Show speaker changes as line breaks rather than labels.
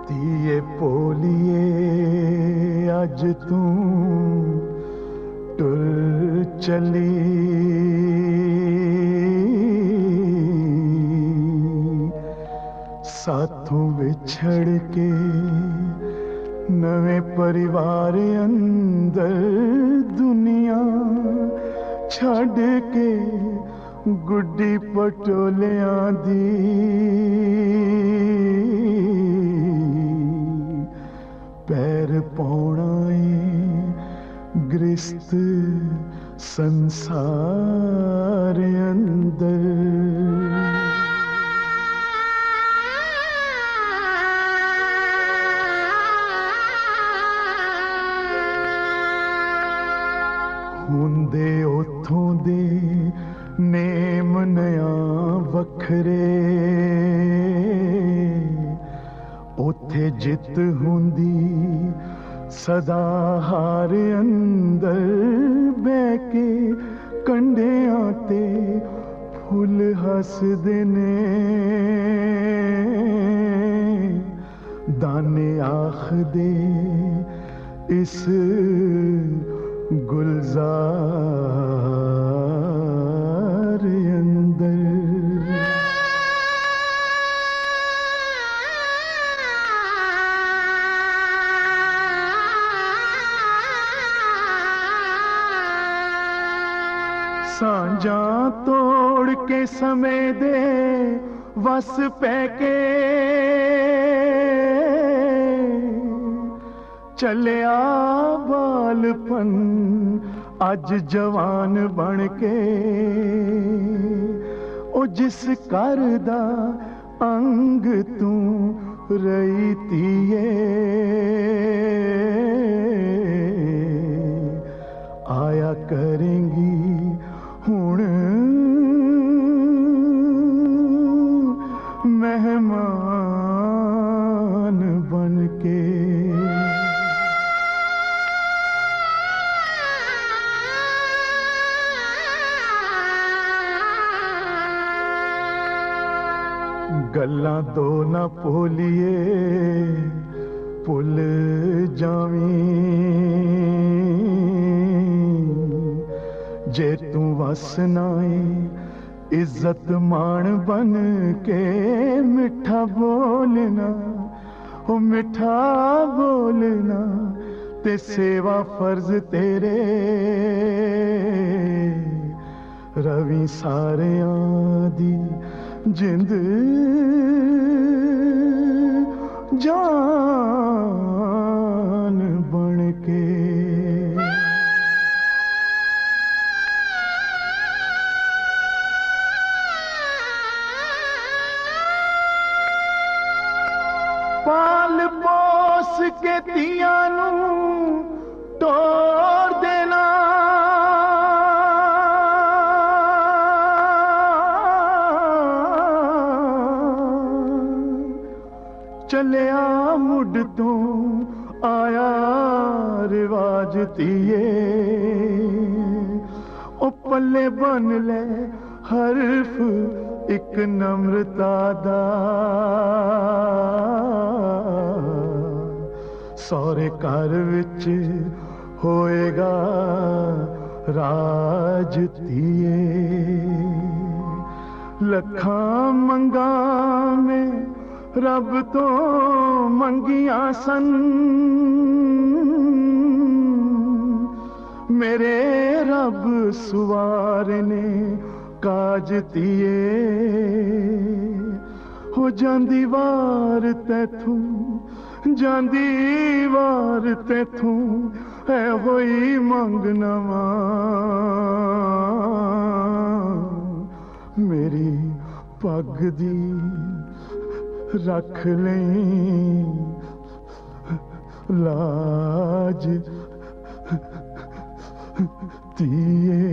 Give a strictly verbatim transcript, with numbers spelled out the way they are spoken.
ਧੀਏ ਭੋਲੀਏ ਅੱਜ ਤੂੰ ਟੁਰ ਚਲੀ, ਸਾਥੋਂ ਵਿਛੜ ਕੇ ਨਵੇਂ ਪਰਿਵਾਰ ਅੰਦਰ ਦੁਨੀਆ ਛੱਡ ਕੇ ਗੁੱਡੀ ਪਟੋਲਿਆਂ ਦੀ ਪੈਰ ਪਾਉਣਾ ਏ ਗ੍ਰਿਸ਼ਤ ਸੰਸਾਰ ਅੰਦਰ। ਹੁੰਦੇ ਉਥੋਂ ਦੇ ਨੇਮ ਨਿਆ ਵੱਖਰੇ, ਉੱਥੇ ਜਿੱਤ ਹੁੰਦੀ ਸਦਾ ਹਾਰ ਅੰਦਰ ਬਹਿ ਕੇ ਕੰਢਿਆਂ ਤੇ ਫੁੱਲ ਹੱਸਦੇ ਨੇ, ਦਾਨੇ ਆਖਦੇ ਇਸ ਗੁਲਜ਼ਾਰ ਅੰਦਰ। ਸਾਂਝਾਂ ਤੋੜ ਕੇ ਸਮੇਂ ਦੇ ਵਸ ਪੈ ਕੇ ਚੱਲਿਆ ਬਾਲਪਨ ਅੱਜ ਜਵਾਨ ਬਣ ਕੇ, ਉਹ ਜਿਸ ਘਰ ਦਾ ਅੰਗ ਤੂੰ ਰਹੀ ਧੀਏ, ਆਇਆ ਕਰੇਂਗੀ ਹੁਣ ਮਹਿਮਾਨ ਬਣ ਕੇ। ਗੱਲਾਂ ਦੋ ਨਾ ਭੋਲੀਏ ਭੁੱਲ ਜਾਵੀਂ, ਜੇ ਤੂੰ ਵਸਣਾ ਏ ਇੱਜ਼ਤ ਮਾਣ ਬਣ ਕੇ, ਮਿੱਠਾ ਬੋਲਣਾ ਉਹ ਮਿੱਠਾ ਬੋਲਣਾ ਤੇ ਸੇਵਾ ਫਰਜ਼ ਤੇਰੇ, ਰਵੀ ਸਾਰਿਆਂ ਦੀ ਜਿੰਦ ਜਾਨ ਬਣ ਕੇ। ਪਾਲ ਪੋਸ ਕੇ ਧੀਆਂ ਨੂੰ ਤੋੜ ਦੇਣਾ, ਚੱਲਿਆ ਮੁੱਢ ਤੋਂ ਆਇਆ ਰਿਵਾਜ ਧੀਏ, ਉਹ ਪੱਲੇ ਬੰਨ ਲੈ ਹਰਫ ਇੱਕ ਨਮਰਤਾ ਦਾ, ਸਹੁਰੇ ਘਰ ਵਿੱਚ ਹੋਏਗਾ ਰਾਜ ਧੀਏ, ਲੱਖਾਂ ਮੰਗਾਂ ਮੈਂ ਰੱਬ ਤੋਂ ਮੰਗੀਆਂ ਸਨ, ਮੇਰੇ ਰੱਬ ਸਵਾਰ ਨੇ ਕਾਜ ਧੀਏ, ਹੋ ਜਾਂਦੀ ਵਾਰ ਤੈਥੋਂ ਜਾਂਦੀ ਵਾਰ ਤੈਥੋਂ ਹੈ ਹੋਈ ਮੰਗ ਨਵਾਂ, ਮੇਰੀ ਪੱਗ ਦੀ ਰੱਖ ਲਈ ਲਾਜ ਧੀਏ।